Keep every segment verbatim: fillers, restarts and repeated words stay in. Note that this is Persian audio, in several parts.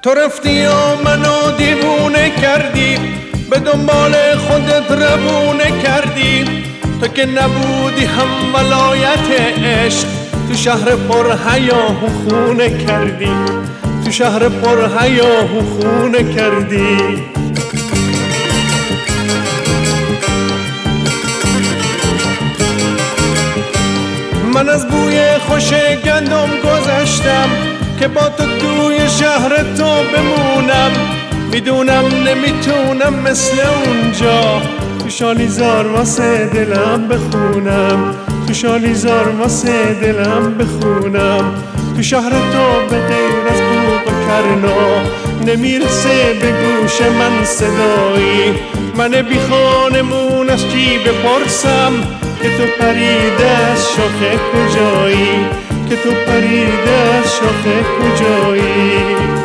تو رفتی و منو دیوونه کردی، به دنبال خودت روونه کردی. تو که نبودی هم ولایت عشق، تو شهر پر حیاه و خونه کردی، تو شهر پر حیاه و خونه کردی. من از بوی خوش گندم گذشتم که با تو توی شهر تو بمونم. میدونم نمیتونم مثل اونجا تو شالیزار واسه دلم بخونم، تو شالیزار واسه دلم بخونم. تو شهر تو به غیر از بوق و کرنا نمیرسه به گوش من صدایی. من بی خانمون از کی بپرسم که تو پریده از شاخه کجایی، که تو پریده از شاخه کجایی.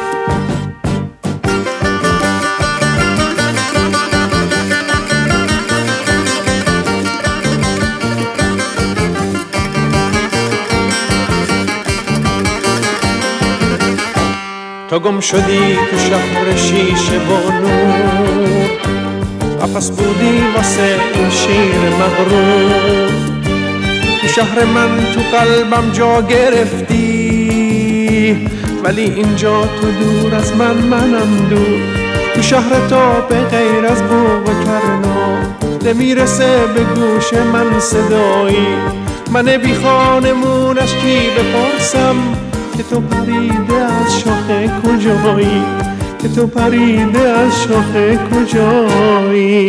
تو گم شدی تو شهر شیشه و نور، قفس بودی واسه این شیر مغرور. تو شهر من تو قلبم جا گرفتی، ولی اینجا تو دور از من منم دور. تو شهر تو به غیر از بوق و کرنا نمیرسه به گوش من صدایی. من بی خانمون از کی بپرسم که تو پریده از شاخه کجایی، که تو پریده از شاخه کجایی.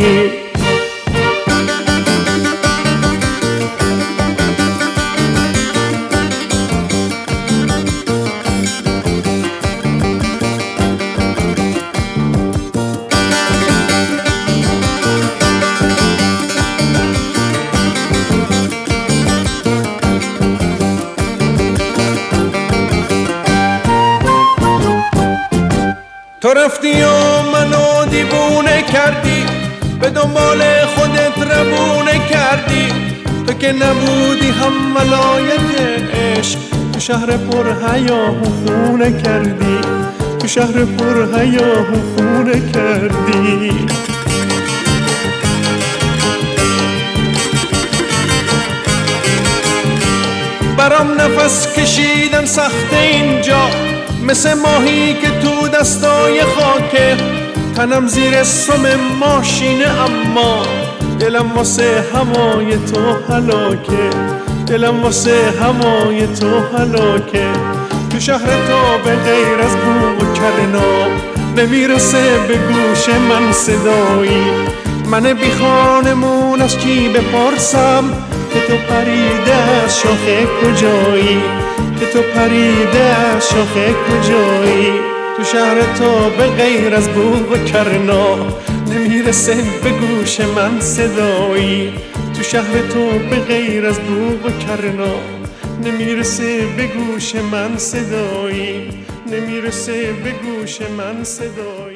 تو رفتی و منو دیوونه کردی، به دنبال خودت روونه کردی. تو که نبودی هم ولایت عشق، تو شهر پر حیاه و خونه کردی، تو شهر پر حیاه و خونه کردی. برام نفس کشیدن سخته اینجا، مثل ماهی که تو دستای خاکه. تنم زیر سم ماشینه اما دلم واسه هوای تو هلاکه، دلم واسه هوای تو هلاکه. تو شهر تو به غیر از بوق و کرنا نمیرسه به گوش من صدایی. من بی خانمون از کی بپرسم که تو پریده از شاخه کجایی، که تو پریده از شاخه کجایی. تو شهر تو به غیر از بوق و کرنا نمیرسه به گوش من صدایی. تو شهر تو به غیر از بوق و کرنا نمیرسه به گوش من صدایی، نمیرسه به گوش من صدایی.